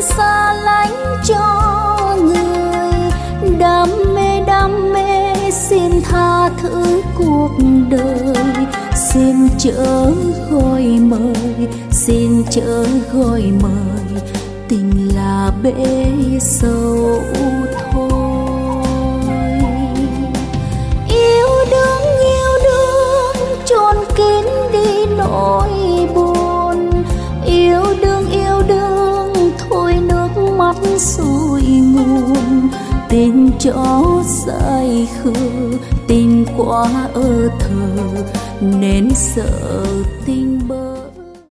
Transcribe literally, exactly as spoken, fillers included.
xa lánh cho người. Đam mê đam mê xin tha thứ cuộc đời, xin chớ gọi mời, xin chớ gọi mời, tình là bể sâu thôi. Yêu đương yêu đương chôn kín đi nỗi buồn, yêu đương yêu đương thôi nước mắt sôi nguồn. Tình cho say khờ, tình quá ơ thờ nên sợ tình